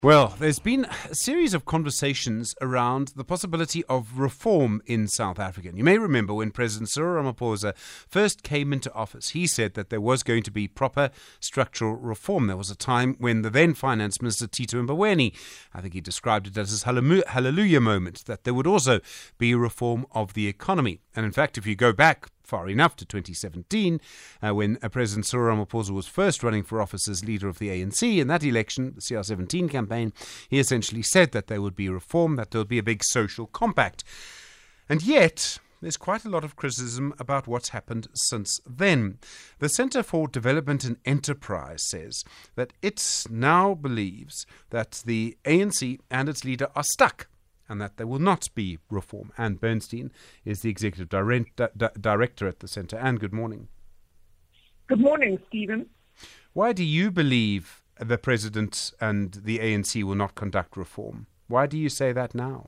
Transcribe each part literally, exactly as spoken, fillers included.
Well, there's been a series of conversations around the possibility of reform in South Africa. And you may remember when President Cyril Ramaphosa first came into office, he said that there was going to be proper structural reform. There was a time when the then Finance Minister, Tito Mboweni, I think he described it as his hallelujah moment, that there would also be a reform of the economy. And in fact, if you go back far enough to twenty seventeen, uh, when uh, President Cyril Ramaphosa was first running for office as leader of the A N C. In that election, the C R seventeen campaign, he essentially said that there would be reform, that there would be a big social compact. And yet, there's quite a lot of criticism about what's happened since then. The Centre for Development and Enterprise says that it now believes that the A N C and its leader are stuck, and that there will not be reform. Anne Bernstein is the Executive Director at the Centre. Anne, good morning. Good morning, Stephen. Why do you believe the President and the A N C will not conduct reform? Why do you say that now?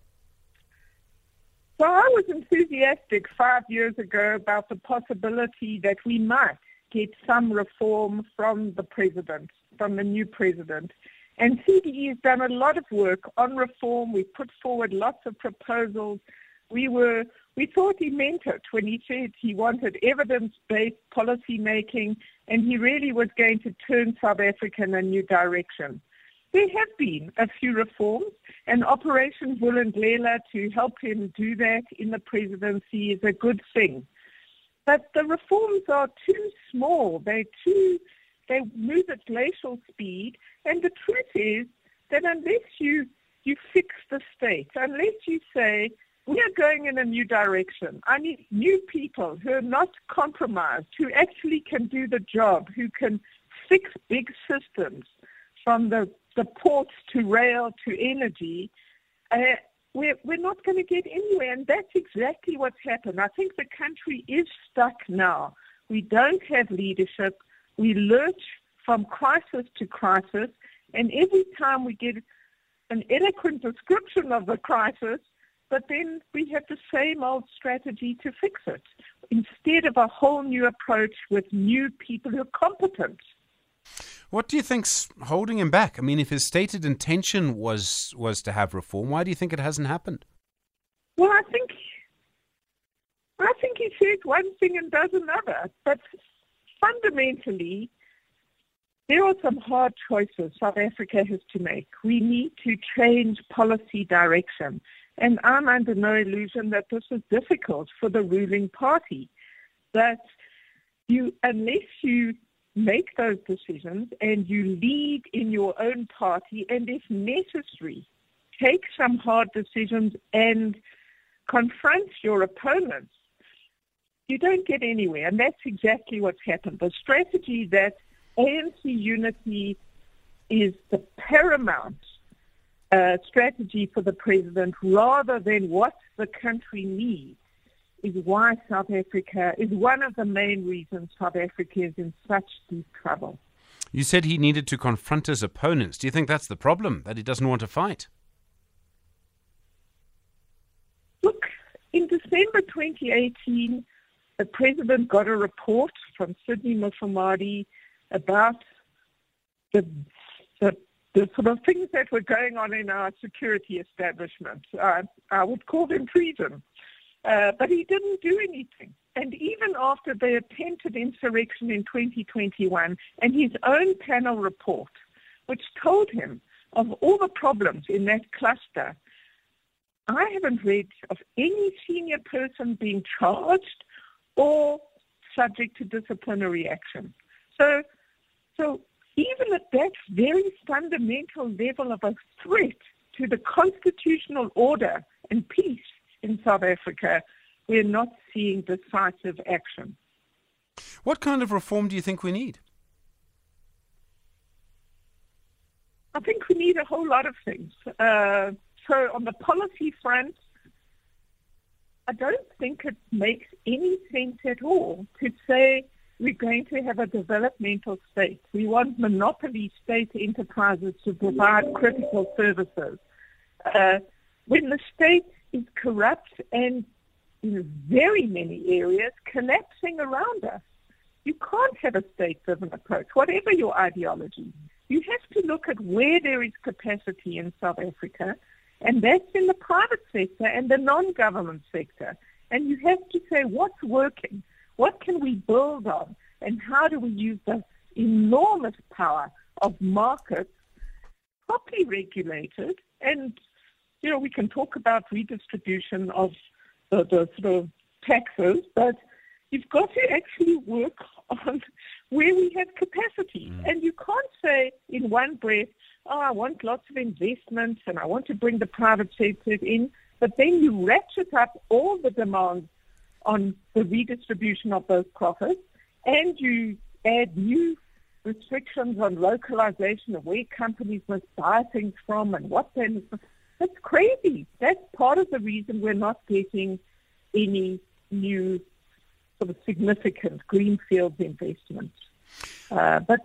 So I was enthusiastic five years ago about the possibility that we might get some reform from the President, from the new President. And C D E has done a lot of work on reform. We put forward lots of proposals. We were, we thought he meant it when he said he wanted evidence-based policy making, and he really was going to turn South Africa in a new direction. There have been a few reforms, and Operation Vulindlela to help him do that in the presidency is a good thing. But the reforms are too small. They're too... They move at glacial speed, and the truth is that unless you, you fix the state, unless you say, we are going in a new direction, I need new people who are not compromised, who actually can do the job, who can fix big systems from the, the ports to rail to energy, uh, we're, we're not going to get anywhere, and that's exactly what's happened. I think the country is stuck now. We don't have leadership. We lurch from crisis to crisis, and every time we get an eloquent description of the crisis, but then we have the same old strategy to fix it, instead of a whole new approach with new people who are competent. What do you think's holding him back? I mean, if his stated intention was was to have reform, why do you think it hasn't happened? Well, I think I think he says one thing and does another, but fundamentally, there are some hard choices South Africa has to make. We need to change policy direction. And I'm under no illusion that this is difficult for the ruling party. That you, unless you make those decisions and you lead in your own party, and if necessary, take some hard decisions and confront your opponents, you don't get anywhere, and that's exactly what's happened. The strategy that A N C unity is the paramount uh, strategy for the president, rather than what the country needs, is why South Africa is one of the main reasons South Africa is in such deep trouble. You said he needed to confront his opponents. Do you think that's the problem, that he doesn't want to fight? Look, in December twenty eighteen, the president got a report from Sydney Mufamadi about the, the, the sort of things that were going on in our security establishment. Uh, I would call them treason. Uh, but he didn't do anything. And even after the attempted insurrection in twenty twenty-one and his own panel report, which told him of all the problems in that cluster, I haven't read of any senior person being charged or subject to disciplinary action. So, so even at that very fundamental level of a threat to the constitutional order and peace in South Africa, we're not seeing decisive action. What kind of reform do you think we need? I think we need a whole lot of things. Uh, so on the policy front, I don't think it makes any sense at all to say we're going to have a developmental state. We want monopoly state enterprises to provide critical services. Uh, when the state is corrupt and in very many areas collapsing around us, you can't have a state-driven approach, whatever your ideology. you have to look at where there is capacity in South Africa, and that's in the private sector and the non-government sector. And you have to say, what's working? What can we build on? And how do we use the enormous power of markets, properly regulated? And, you know, we can talk about redistribution of the, the sort of taxes, but you've got to actually work on where we have capacity. Mm. And you can't say in one breath, oh, I want lots of investments and I want to bring the private sector in, but then you ratchet up all the demands on the redistribution of those profits, and you add new restrictions on localization of where companies must buy things from and what they must. That's crazy. That's part of the reason we're not getting any new sort of significant greenfield investments. Uh, but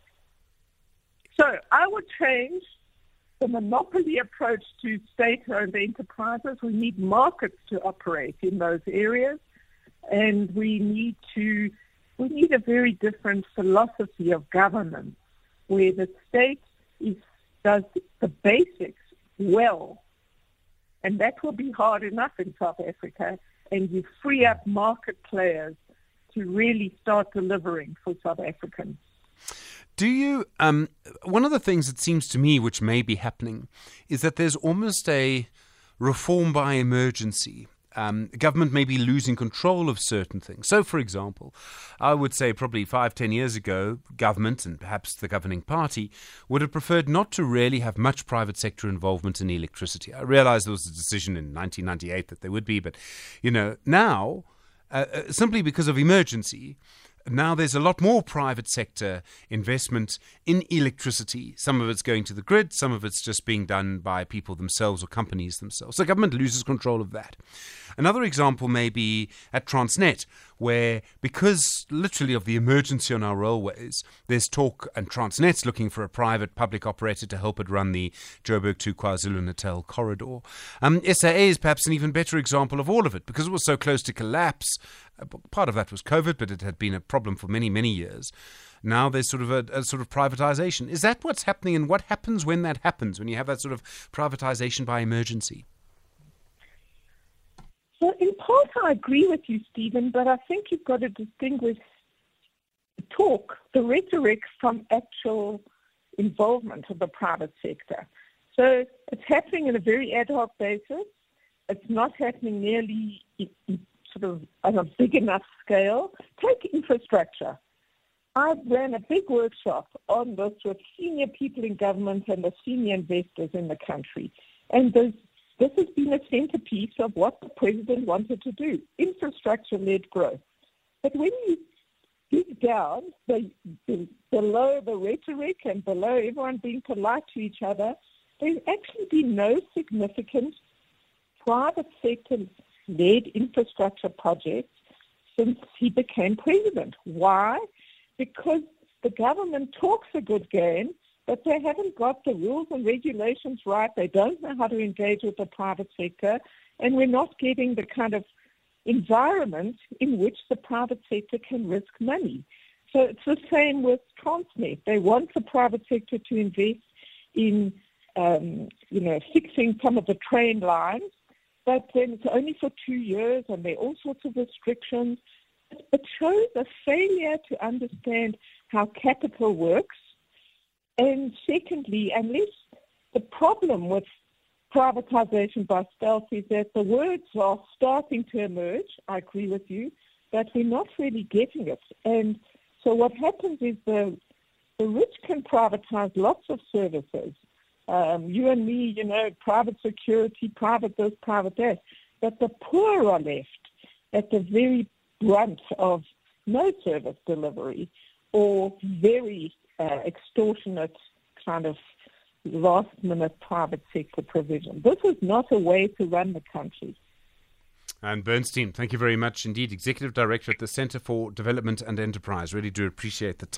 so I would change the monopoly approach to state-owned enterprises. We need markets to operate in those areas, and we need to we need a very different philosophy of governance, where the state is, does the basics well, and that will be hard enough in South Africa, and you free up market players to really start delivering for South Africans. Do you, um, one of the things that seems to me which may be happening is that there's almost a reform by emergency. Um, government may be losing control of certain things. So, for example, I would say probably five, ten years ago, government and perhaps the governing party would have preferred not to really have much private sector involvement in electricity. I realize there was a decision in nineteen ninety-eight that there would be, but, you know, now, uh, uh, simply because of emergency, now there's a lot more private sector investment in electricity. Some of it's going to the grid, some of it's just being done by people themselves or companies themselves. So government loses control of that. Another example may be at Transnet, where because literally of the emergency on our railways, there's talk, and Transnet's looking for a private public operator to help it run the Joburg to KwaZulu-Natal corridor. Um, S A A is perhaps an even better example of all of it, because it was so close to collapse. Part of that was COVID, but it had been a problem for many, many years. Now there's sort of a, a sort of privatization. Is that what's happening, and what happens when that happens, when you have that sort of privatization by emergency? So in part I agree with you, Stephen, but I think you've got to distinguish the talk, the rhetoric, from actual involvement of the private sector. So it's happening on a very ad hoc basis. It's not happening nearly sort of on a big enough scale. Take infrastructure. I ran a big workshop on this with senior people in government and the senior investors in the country. And there's This has been a centerpiece of what the president wanted to do, infrastructure-led growth. But when you dig down the, the, below the rhetoric and below everyone being polite to each other, there's actually been no significant private sector-led infrastructure projects since he became president. Why? Because the government talks a good game, but they haven't got the rules and regulations right. They don't know how to engage with the private sector, and we're not getting the kind of environment in which the private sector can risk money. So it's the same with Transnet. They want the private sector to invest in, um, you know, fixing some of the train lines, but then it's only for two years, and there are all sorts of restrictions. It shows a failure to understand how capital works. And secondly, unless the problem with privatization by stealth is that the words are starting to emerge, I agree with you, but we're not really getting it. And so what happens is the, the rich can privatize lots of services. Um, you and me, you know, private security, private this, private that. But the poor are left at the very brunt of no service delivery or very Uh, extortionate kind of last-minute private sector provision. This is not a way to run the country. Anne Bernstein, thank you very much indeed. Executive Director at the Centre for Development and Enterprise. Really do appreciate the time.